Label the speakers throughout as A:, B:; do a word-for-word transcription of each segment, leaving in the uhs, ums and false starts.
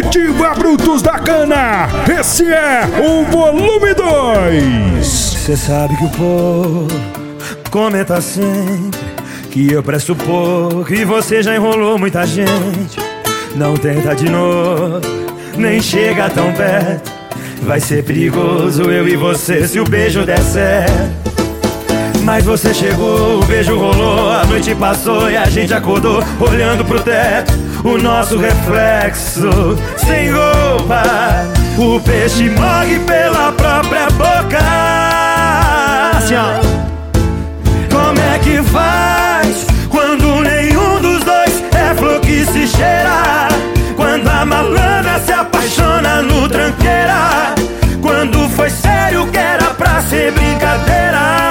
A: Comitiva Brutos da Cana, esse é o volume dois.
B: Cê sabe que o povo comenta sempre que eu presto pouco e você já enrolou muita gente. Não tenta de novo, nem chega tão perto. Vai ser perigoso eu e você se o beijo der certo. Mas você chegou, o beijo rolou, a noite passou e a gente acordou olhando pro teto, o nosso reflexo sem roupa. O peixe morre pela própria boca. Assim, ó. Como é que faz quando nenhum dos dois é flor que se cheira? Quando a malandra se apaixona no tranqueira? Quando foi sério que era pra ser brincadeira?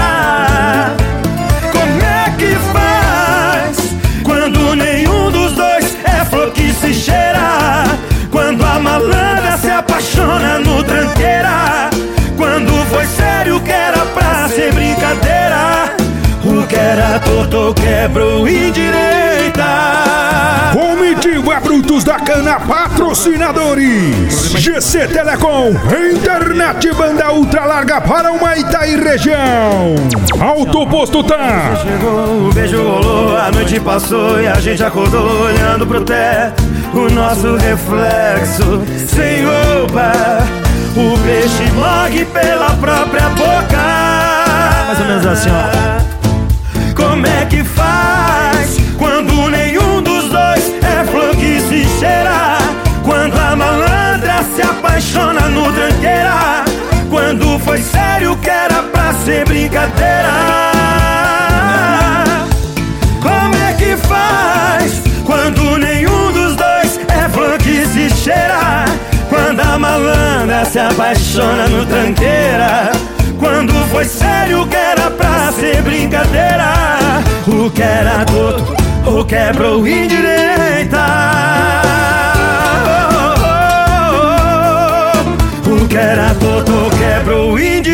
B: Como é que faz quando nenhum dos dois é flor que se cheira? Quando a malandra se apaixona no tranqueira? Quando foi sério que era pra ser brincadeira? O que era torto quebrou endireita.
A: Comitiva Brutos da Cana, patrocinadores G C Telecom, internet banda ultra larga para Humaitá e região. Autoposto Tá.
B: Chegou, o beijo rolou, a noite passou e a gente acordou olhando pro teto, o nosso reflexo sem roupa. O peixe morre pela própria boca. Mais ou menos assim, ó. Como é que faz quando nenhum dos dois é flor que se cheira? Quando a malandra se apaixona no tranqueira? Quando foi sério que era pra ser brincadeira? Como é que faz quando nenhum dos dois é flor que se cheira? Quando a malandra se apaixona no tranqueira? Quando foi sério que era pra ser brincadeira? O que era torto, o quebrou endireita. O que era torto, quebrou endireita.